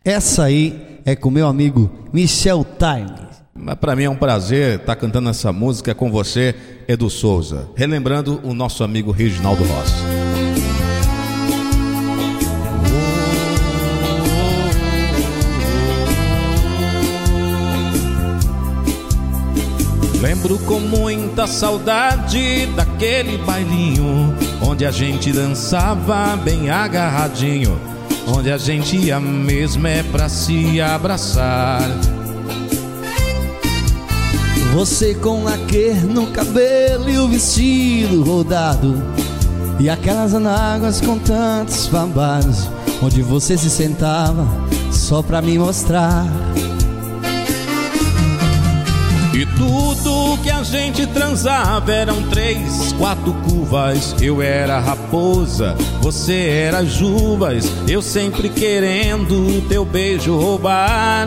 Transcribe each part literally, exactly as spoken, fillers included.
Essa aí é com meu amigo Michel Time. Mas para mim é um prazer estar cantando essa música com você, Edu Souza, relembrando o nosso amigo Reginaldo Rossi. Lembro com muita saudade daquele bailinho onde a gente dançava bem agarradinho, onde a gente ia mesmo é pra se abraçar. Você com laque no cabelo e o vestido rodado, e aquelas anáguas com tantos babados, onde você se sentava só pra me mostrar. E tudo que a gente transava eram três, quatro curvas. Eu era raposa, você era as uvas, eu sempre querendo teu beijo roubar.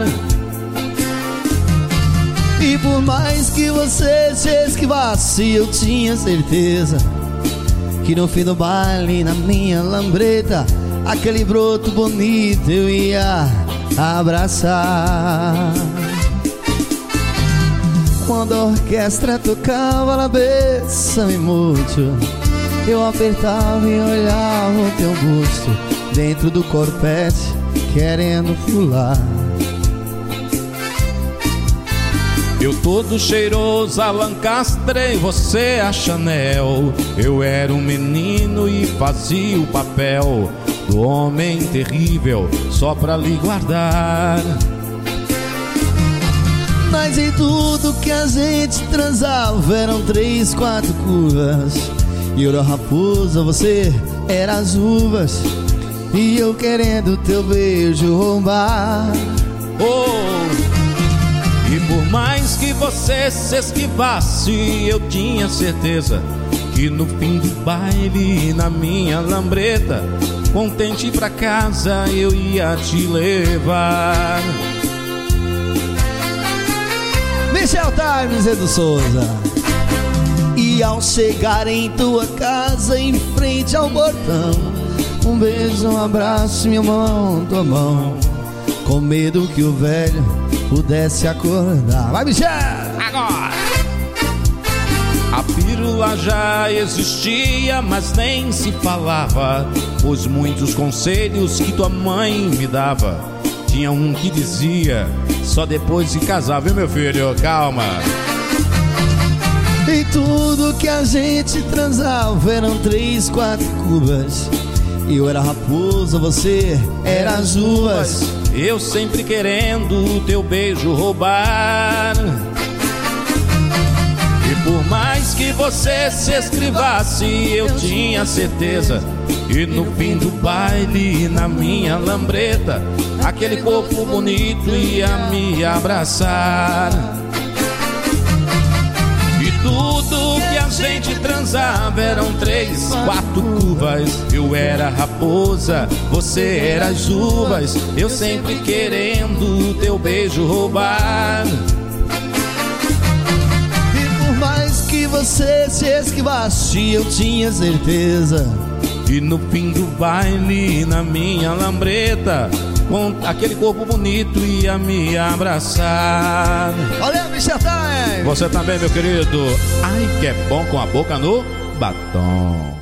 E por mais que você se esquivasse, eu tinha certeza que no fim do baile, na minha lambreta, aquele broto bonito eu ia abraçar. Quando a orquestra tocava la bésame mucho, eu apertava e olhava o teu busto dentro do corpete, querendo pular. Eu todo cheiroso a Lancaster, você a Chanel. Eu era um menino e fazia o papel do homem terrível só pra lhe guardar. Mas em tudo que a gente transava eram três, quatro curvas. E eu era raposa, você era as uvas, e eu querendo teu beijo roubar. Oh! E por mais que você se esquivasse, eu tinha certeza que no fim do baile, na minha lambreta, contente pra casa eu ia te levar. Michel Times, Edu Souza. E ao chegar em tua casa, em frente ao portão, um beijo, um abraço, minha mão, tua mão, com medo que o velho pudesse acordar. Vai, Michel! Agora! A pílula já existia, mas nem se falava, pois muitos conselhos que tua mãe me dava, tinha um que dizia, só depois de casar, viu meu filho? Calma! E tudo que a gente transava eram três, quatro cubas. Eu era raposa, você era as uvas, eu sempre querendo teu beijo roubar. E por mais que você se esquivasse, eu tinha certeza que no fim do baile, na minha lambreta, aquele corpo bonito ia me abraçar. E tudo que a gente transava eram três, quatro curvas. Eu era raposa, você era as uvas, eu sempre querendo teu beijo roubar. E por mais que você se esquivasse, eu tinha certeza e no fim do baile, na minha lambreta, com aquele corpo bonito ia me abraçar. Valeu, Michel Time! Você também, meu querido. Ai, que é bom com a boca no batom.